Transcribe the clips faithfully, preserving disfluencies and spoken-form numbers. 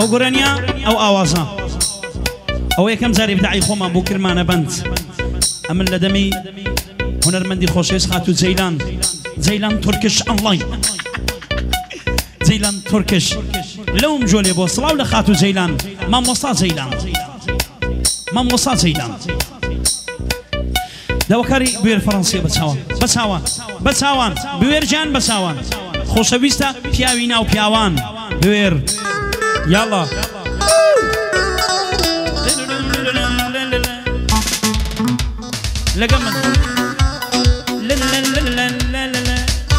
او گرانیا او آوازا او یکم زاری بدعی خوما بو کرمانه بند امن لدمی هنرمندی خوشیس خاتو زیلان زیلان ترکش آنلاین زیلان ترکش لوم جولی بو صلاو لخاتو زیلان ما موسا زیلان ما موسا زیلان دواکاری بویر فرانسیه بچاوان بچاوان بچاوان بویر جان بچاوان خوشویستا پیاوینا و پیاوان بویر یالا لقمن لا لا لا لا لا لا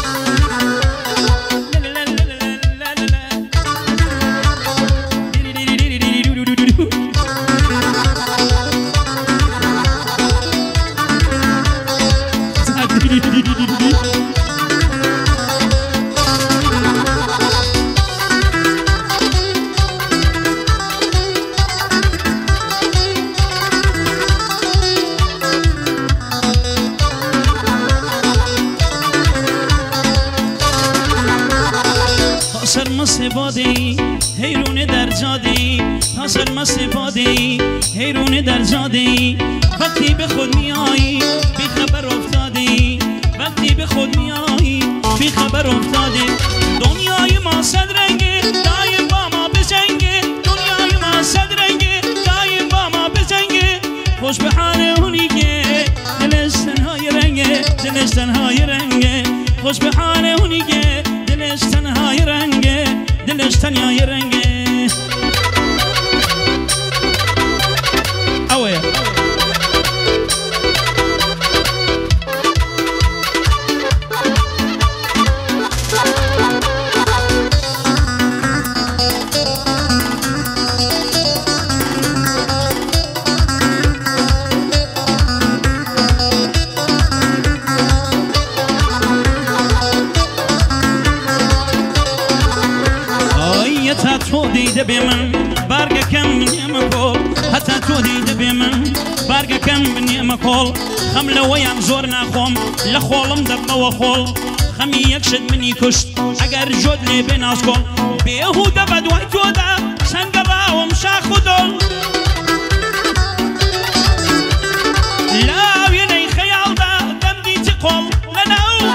بادی حیرون در جادی حاصل مسیبادی حیرون در جادی وقتی به خود میایی بی خبر افتادی وقتی به خود میایی بی خبر افتادی دنیای ما صد رنگه دایم با ما بجنگه دنیای ما صد رنگه دایم با ما بجنگه خوش به حال اونی که دلش تنهای رنگه دلش تنهای رنگه خوش به حال اونی که دلش تنهای رنگه دلش تنهای رنگه اوه تو دیده به من برگه کم نیم کل حتی تو دیده به من برگه کم نیم کل خم لویم زور نخوام لخولم دب و خول خمی یک شد منی کشت اگر جد لی بناس کل بیهوده بدوی تو ده سنگ راوم شاخ و دل لاوی نی خیال ده دم دیتی قل لنو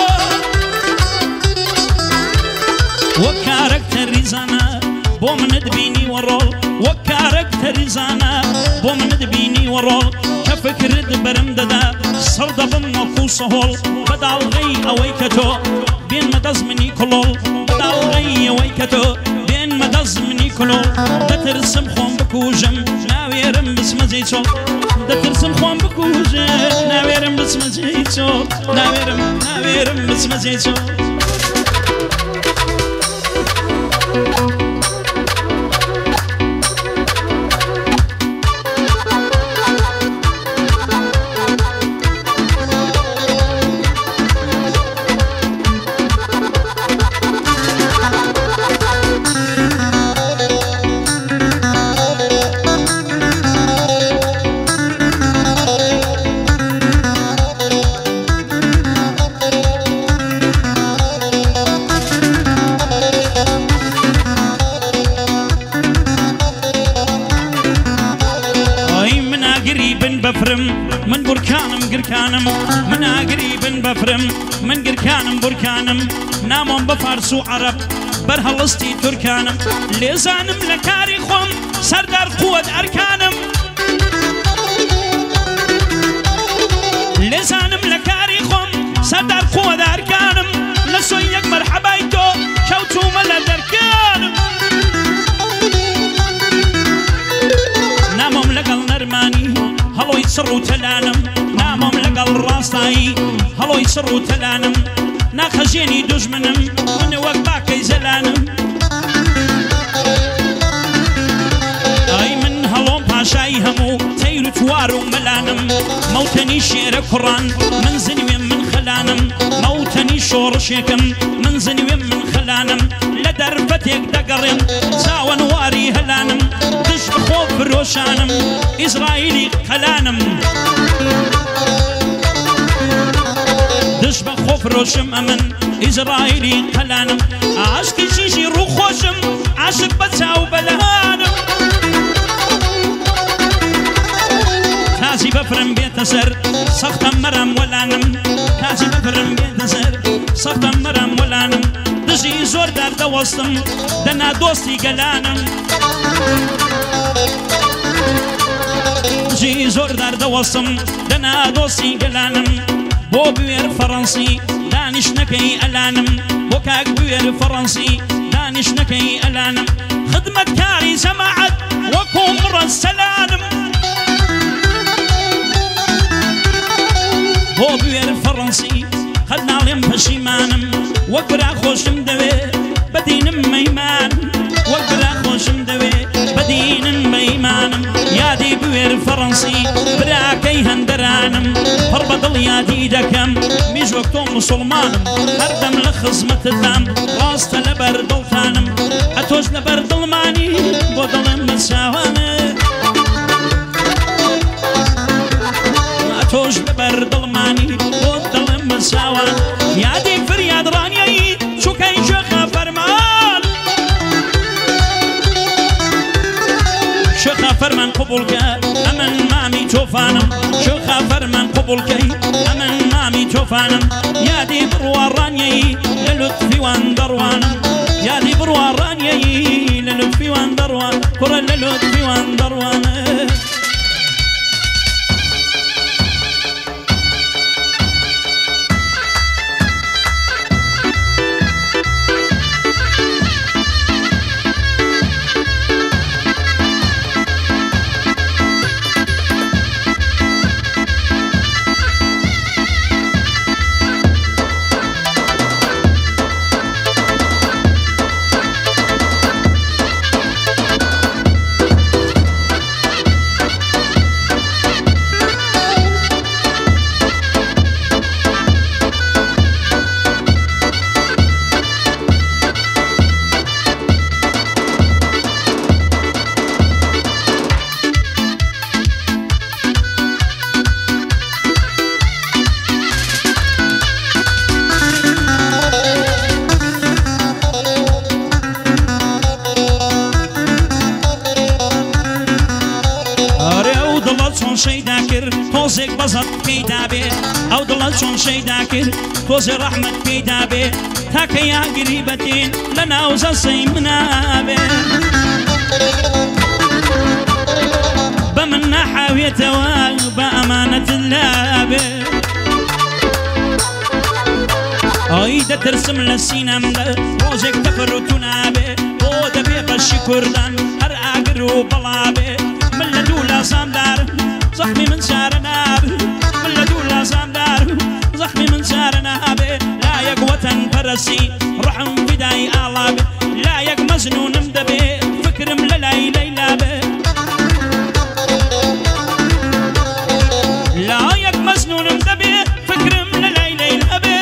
و کارکتری زنه بو من دبيني ورول وكاركتري زانا بو من دبيني ورول كفكر دبرم ددا صرد بمكو سهول بدال غي اويكتو بين مدز مني كلول بدال غي اويكتو بين مدز مني كلول دترسم خوم بكوجم ناويرم بسم زيتو دترسم خوم بكوجم ناويرم بسم زيتو ناويرم ناويرم بسم زيتو بفرم من بركانم قركانم من قريب بفرم من قركانم بركانم نامم بفارس وعرب برهلستي تركانم لزانم لكاري خوم سردار قوة أركانم لزانم لكاري خوم سردار قوة أركانم لسويك مرحبايتو شوتو ملا دركانم نامم لقل نرماني هلو يسرو تلانم نامم لقل راستاي هلو يسرو تلانم ناخجيني دجمنم من وقباكي زلانم اي من هلو باشاي همو تيرو توارو ملانم موتني شير قران من زنوين من خلانم موتني شور شيكم من زنوين من خلانم لدرفتك دقرم ساوان واري هلانم دش بخوف روشانم إسرائيلي خلانم دش بخوف روشم أمن إسرائيلي قلانم عشق شيشي روح خوشم عشق بتساو بلانم تازي بفرم بيت سر سخت مرم ولانم تازي بفرم بيت سر سخت مرم ولانم دجي زور دار دوستم دنا دوستي قلانم دجي زور دار دوستم دنا دوستي قلانم بو بوير فرنسي دانش نكي ألانم بوكاك بوير فرنسي دانش نكي ألانم خدمة كاري سماعت وكمر السلانم بو بوير فرنسي خلنا لهم بشيمانم وقرا خوشم دوي بدينم ميمان وقرا خوشم دوي بدين ميمانم يادي بوير فرنسي براكي هندرانم هربط اليادي دكم ميج وقتو مسلمانم هردم لخزمة الدم راست لبرد الثانم اتوج لبرد الماني بودلم مساوانه اتوج لبرد الماني بودلم مساوان يادي فرياد رانيي شو كاين شيخ فرمان شيخ فرمان قبولك امن مامي توفانم شيخ فرمان قبولك امن مامي توفانم يادي بروارانيي للطفي واندروانم يادي بروارانيي للطفي واندروان كره للطفي واندروان تۆزێک بەزەت پێیدا بێ ئەو دڵە چۆن شەیدا کرد تۆزێ ڕەحمەت پێیدا بێ تاکە یاگری بەتین لە ناو زەسەی منابێ بە من ناحاوێتەوە بە ئەمانەت لابێ ئەی دەترسم لە سینەمدە ڕۆژێک دەفرۆت و نابێ بۆ دەبێ بەشی کوردان هەر ئاگر و بەڵابێ من لە دوو لاسامدارم زخمي من شارنا من لدول سامدار زخمي من شارنا لا يق وطن فرسي رحم بداي آلاب لا يق مجنون مدبي فكرم للاي ليلا بي لا يق مجنون مدبي فكرم للاي ليلا بي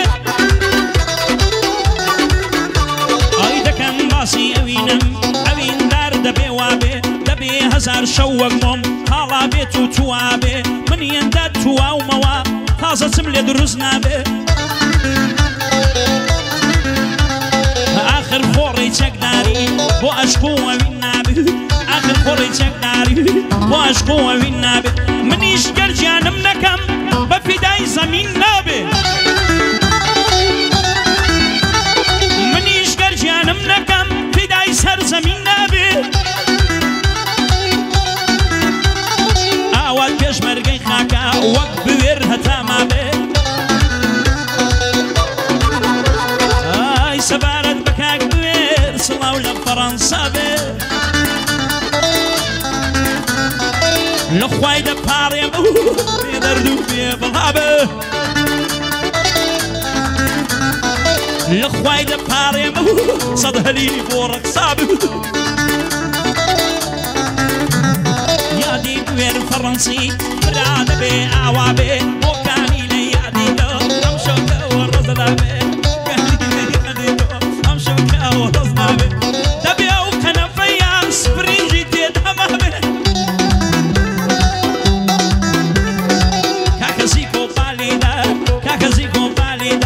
ايدا كان باسي اوينم اوين دار دبي وابي دبي هزار شوق مم هالا بيتو توابي من ينداد تواو موا تازة سملي دروز نابي آخر خوري تقداري بو أشقو وين نابي آخر خوري تقداري بو أشقو وين نابي منيش جرجانم نكم بفداي زمين نابي منيش جرجانم نكم فداي سر زمين نابي ئاوات پێشمەرگەی خاکە وەک بوێر هەتا مابێ ئای سەبارەت بە کاک بوێر سڵاو لە فەڕەنسا بێ لە خوای دەپاڕێم بێ دەرد و بێ بەڵا بێ لە خوای دەپاڕێم سەد هەلی بۆ ڕەقسا بێ يادي بوير فرنسي براد بي عوابي وكاني لي يادي دو امشوكا ورزلا بي كاني لي يادي دو امشوكا ورزلا بي دبي او كنفيان سبرينجي تيدهما بي كاكا زيكو بالي دا كاكا زيكو بالي دا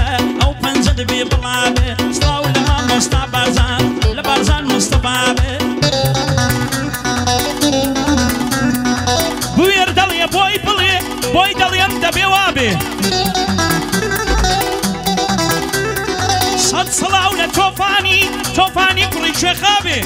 بێ سەد سڵاو لە تۆفانی تۆفانی کوڕی شێخا بێ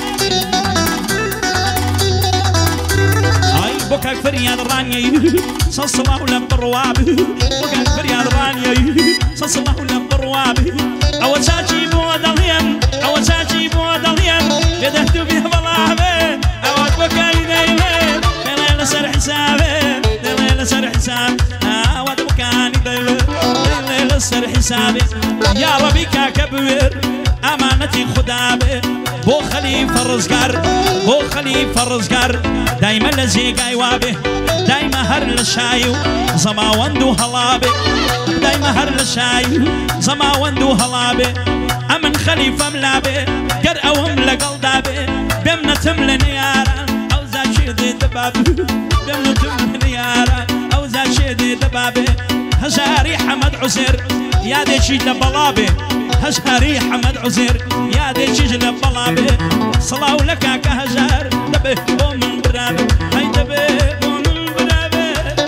ئای بۆ کاک فەریاد ڕانیەی سەد سڵاو لەم بڕوا بێ بۆ کاک فەریاد ڕانیەی سەد سڵاو لەم بڕوا بێ ئەوە چاچی بۆ دەڵێم ئەوە چاچی بۆ دەڵێم لێ دەهتو بێ بەڵا بێ ئەوەت بۆ کاری دەیڵێ دەڵێ لەسەر حیسابێ دەڵێ لەسەر حیساب ئەوەت بۆ کاری دەیڵێ دەڵێ لەسەر حیسابێ یا ڕەبی کاکە بوێر ئەمانەتی خودا بێ بۆ خەلیفە ڕزگار بۆ خەلیفە ڕزگار دایمە لە جێگای وابێ دایمە هەر لە شای و زەماوەند و هەڵابێ دایمە هەر لە شای و زەماوەند و هەڵابێ ئەمن خەلیفەم لابێ گەر ئەوم لەگەڵدا بێ بێمنەتم لە نێیاران ئەوزا شێ دێ دەباب بێمنەتم لە نێیاران ئەوزا شێ دێ دەبابێ هەژاری حەمەد عوزێر یادێکی لە بەڵا بێ هەژاری حەمەد عوزێر یادێکیش لە بەڵا بێ سڵاو لە کاکە هەژار دەبێ بۆ من برابێ هەی دەبێ بۆ من برابێ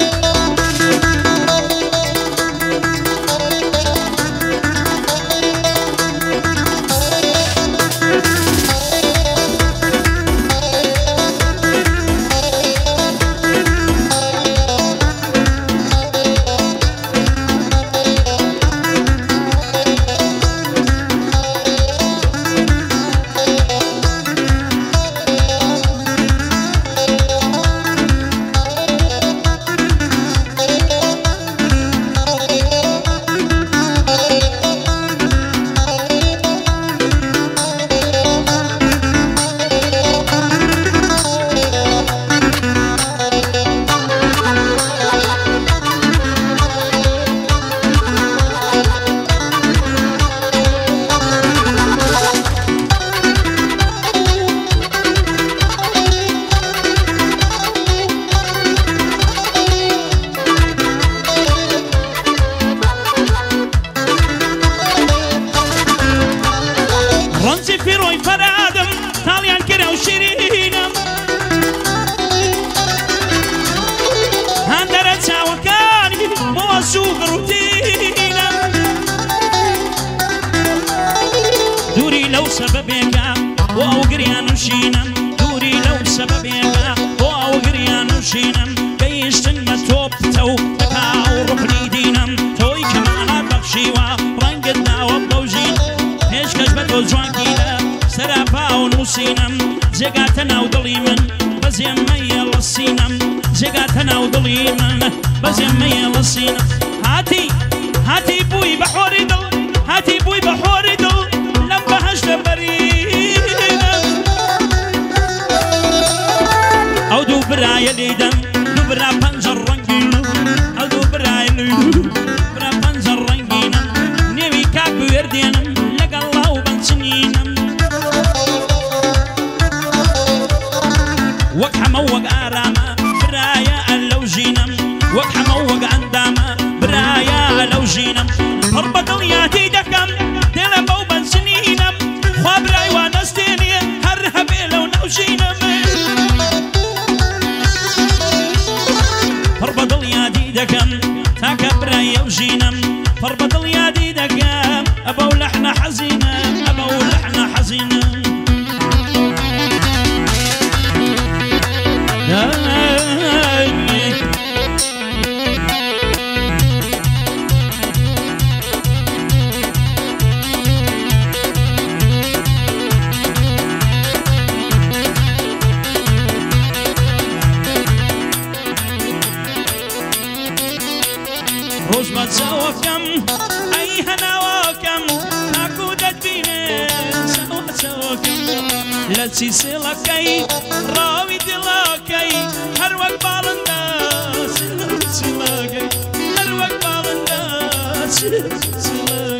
سلسلكي راوي دلاكي هر وقت بالنداس سلسلكي هر وقت بالنداس سلسلكي